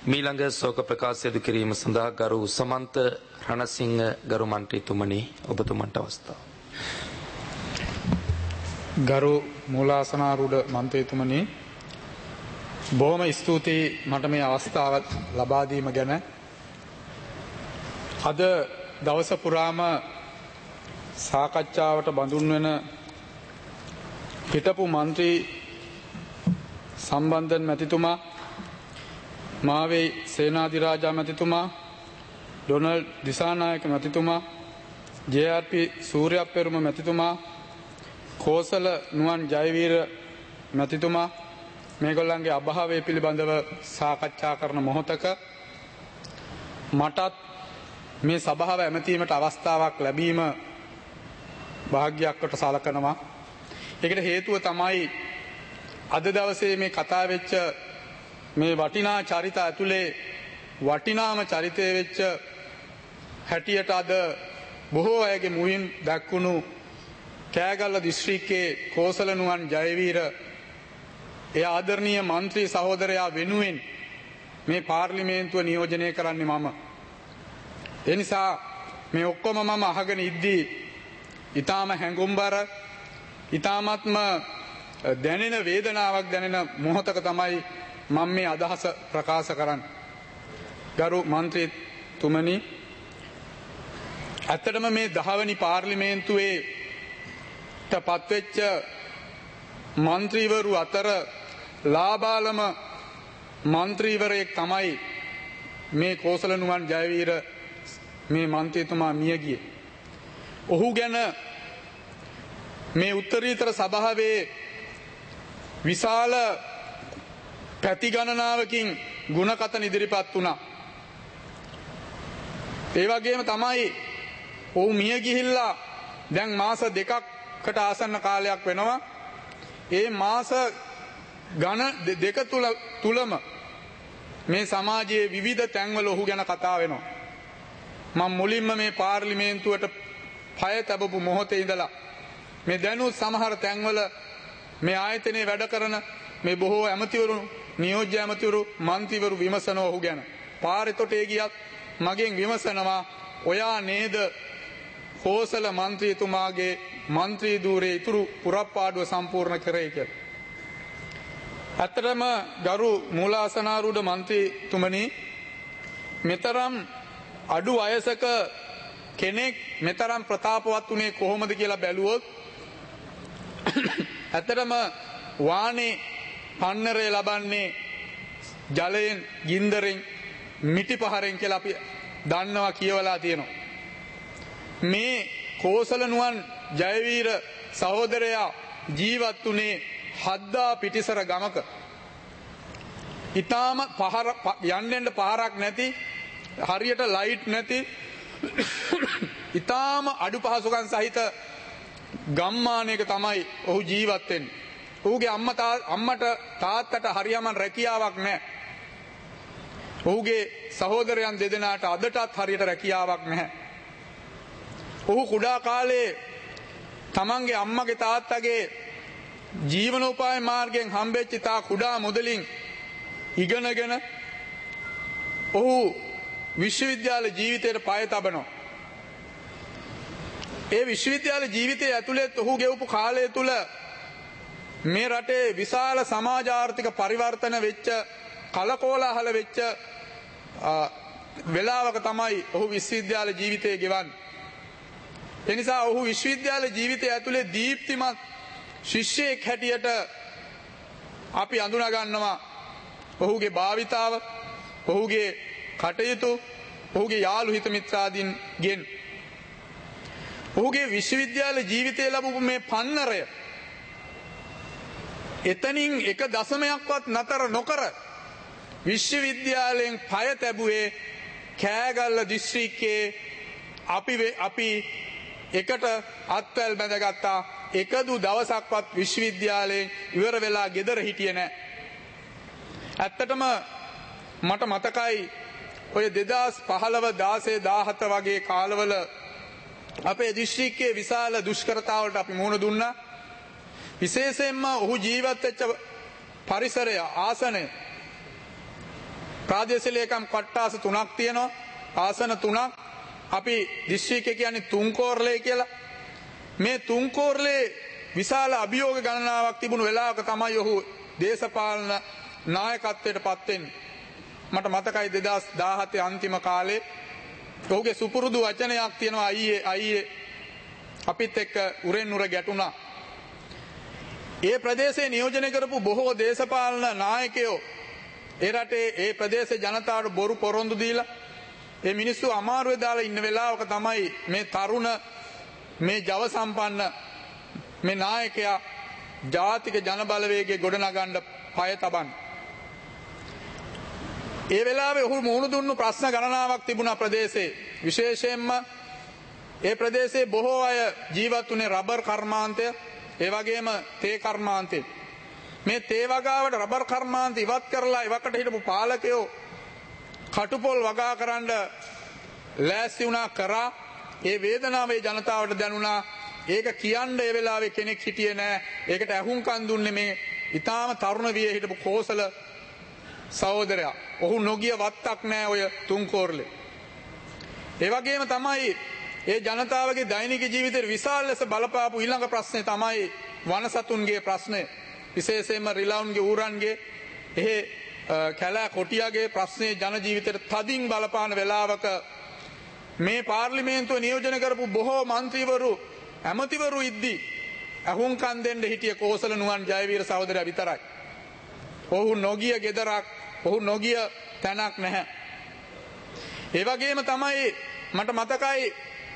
මීළඟ ශෝක ප්‍රකාශය ද කිරීම සඳහා ගරු සමන්ත රණසිංහ ගරු මන්ත්‍රීතුමනි ඔබතුමන්ට අවස්ථාව. ගරු මූලාසනාරූඪ මන්ත්‍රීතුමනි බොහොම ස්තුතියි මට මේ අවස්ථාව ලබා දීම ගැන. අද දවස පුරාම සාකච්ඡාවට බඳුන් වෙන හිටපු මන්ත්‍රී සම්බන්ධන් මැතිතුමා, මාවේ සේනාධිරාජා මැතිතුමා, ඩොනල්ඩ් දිසානායක මැතිතුමා, ජේ.ආර්.පී. සූර්යප්පෙරුම මැතිතුමා, කෝසල නුවන් ජයවීර මැතිතුමා මේගොල්ලන්ගේ අභාවය පිළිබඳව සාකච්ඡා කරන මොහොතක මටත් මේ සභාව ඇමතීමට අවස්ථාවක් ලැබීම භාග්‍යයක් කොට සලකනවා. ඒකට හේතුව තමයි අද දවසේ මේ කතා වෙච්ච මේ වටිනා චරිත ඇතුලේ වටිනාම චරිතය වෙච්ච හැටියට අද බොහෝ අයගේ මුවින් දැක්වුණු කෑගල්ල දිස්ත්‍රික්කයේ කෝසල නුවන් ජයවීර ඒ ආදරණීය මන්ත්‍රී සහෝදරයා වෙනුවෙන් මේ පාර්ලිමේන්තුව නියෝජනය කරන්නේ මම. ඒ නිසා මේ ඔක්කොම මම අහගෙන ඉද්දී ඊටාම හැඟුම්බර ඊටාමත්ම දැනෙන වේදනාවක් දැනෙන මොහොතක තමයි මම මේ අදහස ප්‍රකාශ කරන්නේ. ගරු මන්ත්‍රීතුමනි, ඇත්තටම මේ 10 වෙනි පාර්ලිමේන්තුවේ පත්වෙච්ච මන්ත්‍රීවරු අතර ලාබාලම මන්ත්‍රීවරයෙක් තමයි මේ කෝසල නුවන් ජයවීර මේ මන්ත්‍රීතුමා මිය ගියේ. ඔහු ගැන මේ උත්තරීතර සභාවේ විශාල පැති ගණනාවකින් ගුණකථන ඉදිරිපත් වුණා. ඒ වගේම තමයි ඔහු මිය ගිහිල්ලා දැන් මාස 2කට ආසන්න කාලයක් වෙනවා. ඒ මාස ගණ දෙක තුලම මේ සමාජයේ විවිධ තැන්වල ඔහු ගැන කතා වෙනවා. මම මුලින්ම මේ පාර්ලිමේන්තුවට පය තබපු මොහොතේ ඉඳලා මේ දැනුත් සමහර තැන්වල මේ ආයතනයේ වැඩ කරන මේ බොහෝ ඇමතිවරු, නියෝජ්‍ය ඇමතිවරු, මන්ත්‍රීවරු විමසනවා ඔහු ගැන. පාරේතොටේ ගියත් මගෙන් විමසනවා, ඔයා නේද කෝසල මන්ත්‍රීතුමාගේ මන්ත්‍රී ධූරයේ ඉතුරු පුරප්පාඩුව සම්පූර්ණ කරේ කියලා. ඇත්තටම ගරු මූලාසනාරූඪ මන්ත්‍රීතුමනි, මෙතරම් අඩු වයසක කෙනෙක් මෙතරම් ප්‍රතාපවත් උනේ කොහොමද කියලා බැලුවොත් ඇත්තටම වානේ පන්නරේ ලබන්නේ ජලයෙන්, ගින්දරෙන්, මිටි පහරෙන් කියලා අපි දන්නවා, කියවලා තියෙනවා. මේ කෝසල නුවන් ජයවීර සහෝදරයා ජීවත් වුණේ හද්දා පිටිසර ගමක. ඊටාම යන්නෙන්න පාරක් නැති, හරියට ලයිට් නැති, ඊටාම අඩු පහසුකම් සහිත ගම්මානයක තමයි ඔහු ජීවත් වෙන්නේ. ඔහුගේ අම්මට තාත්තට හරියම රැකියාවක් නැහැ. ඔහුගේ සහෝදරයන් දෙදෙනාට අදටත් හරියට රැකියාවක් නැහැ. ඔහු කුඩා කාලේ තමන්ගේ අම්මගේ තාත්තගේ ජීවනෝපාය මාර්ගයෙන් හම්බෙච්ච තා කුඩා මුදලින් ඉගෙනගෙන ඔහු විශ්වවිද්‍යාල ජීවිතයට පය තබනවා. ඒ විශ්වවිද්‍යාල ජීවිතය ඇතුළේ ඔහු ගෙවපු කාලය තුල මේ රටේ විශාල සමාජ ආර්ථික පරිවර්තන වෙච්ච, කලකෝලාහල වෙච්ච වෙලාවක තමයි ඔහු විශ්වවිද්‍යාල ජීවිතය ගෙවන්නේ. ඒ නිසා ඔහු විශ්වවිද්‍යාල ජීවිතය ඇතුලේ දීප්තිමත් ශිෂ්‍යයෙක් හැටියට අපි අඳුනා ගන්නවා. ඔහුගේ භාවිතාව, ඔහුගේ කටයුතු, ඔහුගේ යාළු හිත මිත්‍රාදීන්ගෙන් ඔහුගේ විශ්වවිද්‍යාල ජීවිතය ලැබුණු මේ පන්නරය එතනින් එක දශමයක්වත් නතර නොකර විශ්වවිද්‍යාලයෙන් පය තැබුවේ කෑගල්ල දිස්ත්‍රික්කයේ අපි එකට අත්වැල් බැඳගත්තා. එකදු දවසක්වත් විශ්වවිද්‍යාලයෙන් ඉවර වෙලා ගෙදර හිටියේ නැහැ. ඇත්තටම මට මතකයි ඔය 2015 16 17 වගේ කාලවල අපේ දිස්ත්‍රික්කයේ විශාල දුෂ්කරතාවලට අපි මුහුණ දුන්නා. විශේෂයෙන්ම ඔහු ජීවත් වෙච්ච පරිසරය, ආසනය ප්‍රාදේශීය ලේකම් කොට්ටාස 3ක් තියෙනවා. ආසන 3ක්. අපි දිස්ත්‍රික්කය කියන්නේ තුන්කෝරළේ කියලා. මේ තුන්කෝරළේ විශාල අභියෝග ගණනාවක් තිබුණු වෙලාවක තමයි ඔහු දේශපාලන නායකත්වයට පත් වෙන්නේ. මට මතකයි 2017 අන්තිම කාලේ ඔහුගේ සුපුරුදු වචනයක් තියෙනවා අයියේ අපිත් එක්ක උරෙන් උර ගැටුණා. ඒ ප්‍රදේශයේ නියෝජනය කරපු බොහෝ දේශපාලන නායකයෝ ඒ රටේ ඒ ප්‍රදේශයේ ජනතාවට බොරු පොරොන්දු දීලා ඒ මිනිස්සු අමාරුවේ දාලා ඉන්න වෙලාවක තමයි මේ තරුණ මේ ජව සම්පන්න මේ නායකයා ජාතික ජනබලවේගයේ ගොඩනගන්න පය තබන්නේ. ඒ වෙලාවේ ඔහු මුහුණ දුන්නු ප්‍රශ්න ගණනාවක් තිබුණා ප්‍රදේශයේ. විශේෂයෙන්ම ඒ ප්‍රදේශයේ බොහෝ අය ජීවත් වුණේ රබර් කර්මාන්තය, ඒ වගේම තේ කර්මාන්තය. මේ තේ වගාවට රබර් කර්මාන්ත ඉවත් කරලා ඉවකට හිටපු පාලකයෝ කටුපොල් වගා කරන්න ලෑස්ති වුණා කරා. ඒ වේදනාවේ ජනතාවට දැනුණා. ඒක කියන්න ඒ වෙලාවේ කෙනෙක් හිටියේ නෑ. ඒකට ඇහුම්කන් දුන්නේ මේ ඊටාම තරුණ වියේ හිටපු කෝසල සහෝදරයා. ඔහු නොගිය වත්තක් නෑ ඔය තුන්කෝරළේ. ඒ වගේම තමයි ඒ ජනතාවගේ දෛනික ජීවිතේ විශාල ලෙස බලපාපු ඊළඟ ප්‍රශ්නේ තමයි වනසතුන්ගේ ප්‍රශ්නය. විශේෂයෙන්ම රිලවුන්ගේ ඌරන්ගේ එහෙ කැලෑ කොටියාගේ ප්‍රශ්නේ ජන ජීවිතයට තදින් බලපාන වෙලාවක මේ පාර්ලිමේන්තුව නියෝජනය කරපු බොහෝ മന്ത്രിවරු ඇමතිවරු ඉද්දි අහුම්කන් දෙන්න හිටිය කෝසල නුවන් ජයවීර සහෝදරයා විතරයි. ඔහු නොගිය ගෙදරක්, ඔහු නොගිය තැනක් නැහැ. ඒ වගේම තමයි මට මතකයි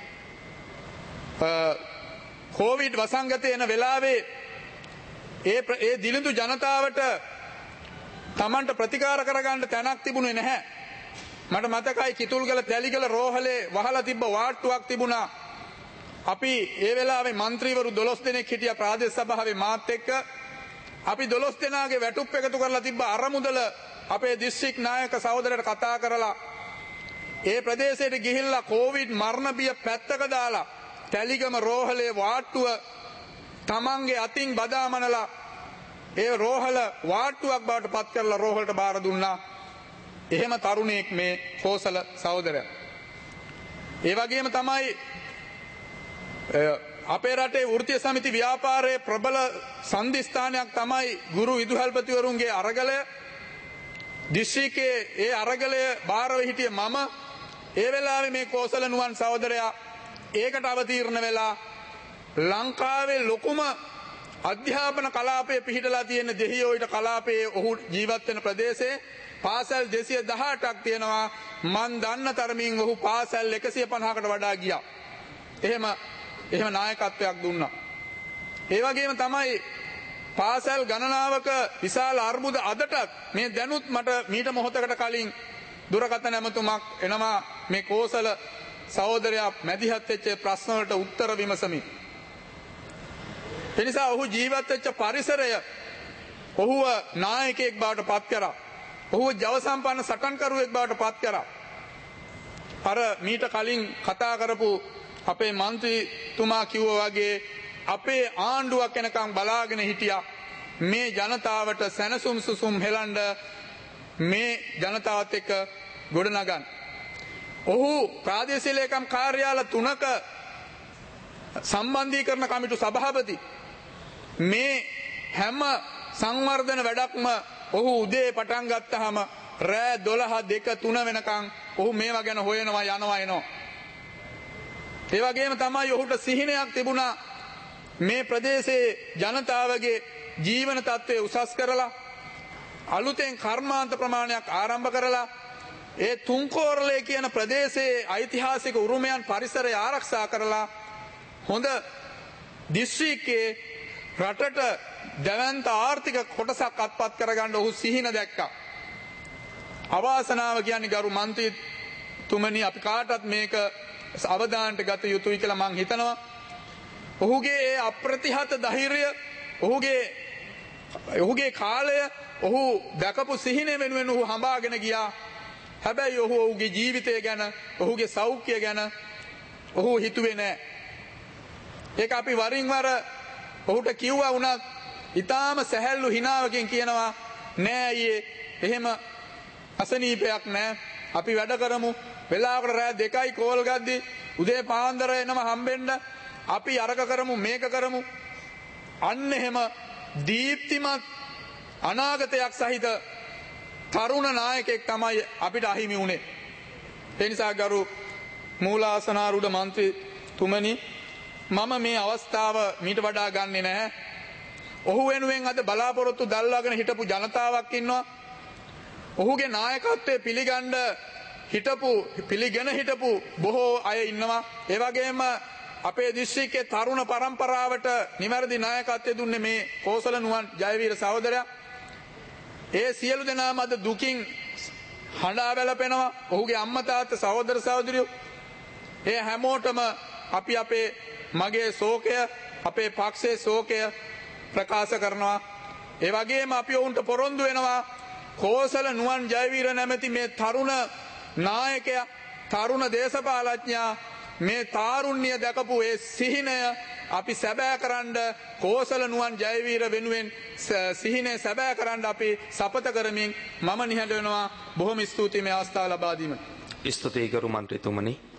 කොවිඩ් වසංගතය එන වෙලාවේ ඒ දිලිඳු ජනතාවට Tamanට ප්‍රතිකාර කරගන්න තැනක් තිබුණේ නැහැ. මට මතකයි කිතුල්ගල තැලිගල රෝහලේ වහලා තිබ්බ වාට්ටුවක් තිබුණා. අපි ඒ වෙලාවේ മന്ത്രിවරු 12 දෙනෙක් හිටියා ප්‍රාදේශ සභාවේ මාත් එක්ක. අපි 12 දෙනාගේ වැටුප් එකතු කරලා තිබ්බ අරමුදල අපේ දිස්ත්‍රික් නායක සහෝදරයට කතා කරලා ඒ ප්‍රදේශයට ගිහිල්ලා කොවිඩ් මරණ බිය පැත්තක දාලා තැලිගම රෝහලේ වාට්ටුව තමන්ගේ අතින් බදාමනලා ඒ රෝහල වාට්ටුවක් බවට පත් කරලා රෝහලට බාර දුන්නා. එහෙම තරුණයෙක් මේ කෝසල සහෝදරයා. ඒ වගේම තමයි අපේ රටේ වෘත්තීය සමිති ව්‍යාපාරයේ ප්‍රබල සන්ධිස්ථානයක් තමයි ගුරු විදුහල්පතිවරුන්ගේ අරගලය. දිස්ත්‍රික්කයේ ඒ අරගලය බාරව හිටිය මම ඒ වෙලාවේ මේ කෝසල නුවන් සහෝදරයා ඒකට අවතීර්ණ වෙලා ලංකාවේ ලොකුම අධ්‍යාපන කලාපයේ පිහිටලා තියෙන දෙහියෝයිට කලාපයේ ඔහු ජීවත් වෙන ප්‍රදේශයේ පාසල් 218ක් තියෙනවා. මන් දන්න තරමින් ඔහු පාසල් 150කට වඩා ගියා. එහෙම නායකත්වයක් දුන්නා. ඒ වගේම තමයි පාසල් ගණනාවක විශාල අර්බුද අදටත් මේ දැනුත් මට මීට මොහොතකට කලින් දුරකථන ඇමතුමක් එනවා මේ කෝසල සහෝදරයා මැදිහත් වෙච්ච ප්‍රශ්න වලට උත්තර විමසමින්. එනිසා ඔහු ජීවත් වෙච්ච පරිසරය ඔහුව නායකයෙක් බවට පත් කරා. ඔහුව ජව සම්පන්න සටන්කරුවෙක් බවට පත් කරා. අර මීට කලින් කතා කරපු අපේ മന്ത്രിතුමා කිව්වා වගේ අපේ ආණ්ඩුවක් එනකම් බලාගෙන හිටියා මේ ජනතාවට සැනසුම් සුසුම් හෙලන්න මේ ජනතාවත් එක්ක ගොඩනගන්න. ඔහු ප්‍රාදේශීය ලේකම් කාර්යාල 3ක සම්බන්ධීකරණ කමිටු සභාපති. මේ හැම සංවර්ධන වැඩක්ම ඔහු උදේ පටන් ගත්තාම රෑ 12 2 3 වෙනකන් ඔහු මේවා ගැන හොයනවා යනවා එනවා. ඒ වගේම තමයි ඔහුට සිහිනයක් තිබුණා මේ ප්‍රදේශයේ ජනතාවගේ ජීවන තත්ත්වය උසස් කරලා අලුතෙන් කර්මාන්ත ප්‍රමාණයක් ආරම්භ කරලා ඒ තුන්කෝරළේ කියන ප්‍රදේශයේ ඓතිහාසික උරුමයන් පරිසරය ආරක්ෂා කරලා හොඳ දිස්ත්‍රික්කයේ රටට දැවැන්ත ආර්ථික කොටසක් අත්පත් කරගන්න ඔහු සිහින දැක්කා. අවාසනාව කියන්නේ ගරු මන්ත්‍රීතුමනි අපි කාටත් මේක අවධානයට ගත යුතුයි කියලා මං හිතනවා. ඔහුගේ ඒ අප්‍රතිහත ධෛර්යය ඔහුගේ කාලය ඔහු දැකපු සිහිනය වෙනුවෙන් ඔහු හඹාගෙන ගියා. හැබැයි ඔහුගේ ජීවිතය ගැන ඔහුගේ සෞඛ්‍ය ගැන ඔහු හිතුවේ නැහැ. ඒක අපි වරින් වර ඔහුට කිව්වා වුණත් ඊටාම සැහැල්ලු හිනාවකින් කියනවා නෑ අයියේ එහෙම අසනීපයක් නැහැ. අපි වැඩ කරමු. වෙලාවකට රෑ 2යි කෝල් ගද්දි උදේ පාන්දර එනවා හම්බෙන්න. අපි අරක කරමු මේක කරමු. අන්න එහෙම දීප්තිමත් අනාගතයක් සහිත තරුණ නායකයෙක් තමයි අපිට අහිමි වුණේ. ඒ නිසා ගරු මූලාසනාරූඪ මන්ත්‍රීතුමනි මම මේ අවස්ථාව මීට වඩා ගන්නෙ නැහැ. ඔහු වෙනුවෙන් අද බලාපොරොත්තු දල්වාගෙන හිටපු ජනතාවක් ඉන්නවා. ඔහුගේ නායකත්වයේ පිළිගෙන හිටපු බොහෝ අය ඉන්නවා. ඒ වගේම අපේ දිස්ත්‍රික්කයේ තරුණ පරම්පරාවට නිවැරදි නායකත්වය දුන්නේ මේ කෝසල නුවන් ජයවීර සහෝදරයා. ඒ සියලු දෙනාම අද දුකින් හඬා වැළපෙනවා. ඔහුගේ අම්මා තාත්තා සහෝදර සහෝදරියෝ ඒ හැමෝටම අපි මගේ ශෝකය අපේ පක්ෂයේ ශෝකය ප්‍රකාශ කරනවා. ඒ වගේම අපි ඔවුන්ට පොරොන්දු වෙනවා කෝසල නුවන් ජයවීර නැමැති මේ තරුණ නායකයා තරුණ දේශපාලඥයා මේ තාරුණ්‍ය දැකපු ඒ සිහිනය අපි සැබෑ කරන්න කෝසල නුවන් ජයවීර වෙනුවෙන් සිහිනය සැබෑ කරන්න අපි සපත කරමින් මම නිහඬ වෙනවා. බොහොම ස්තුතියි මේ අවස්ථාව ලබා දීමට. ස්තුතියි ගරු මන්ත්‍රීතුමනි.